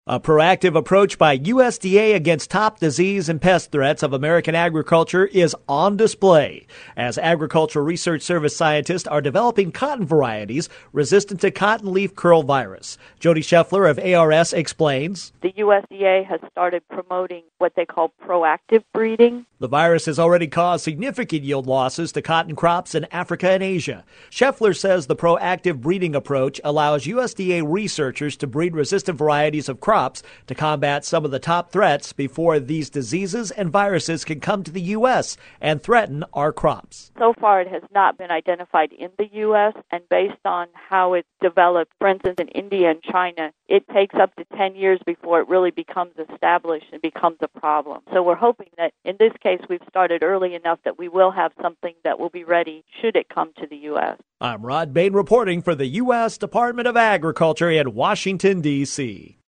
A proactive approach by USDA against top disease and pest threats of American agriculture is on display as Agricultural Research Service scientists are developing cotton varieties resistant to cotton leaf curl virus. Jody Scheffler of ARS explains. The USDA has started promoting what they call proactive breeding. The virus has already caused significant yield losses to cotton crops in Africa and Asia. Scheffler says the proactive breeding approach allows USDA researchers to breed resistant varieties of crops to combat some of the top threats before these diseases and viruses can come to the U.S. and threaten our crops. So far, it has not been identified in the U.S., and based on how it's developed, for instance, in India and China, it takes up to 10 years before it really becomes established and becomes a problem. So we're hoping that in this case, we've started early enough that we will have something that will be ready should it come to the U.S. I'm Rod Bain reporting for the U.S. Department of Agriculture in Washington, D.C.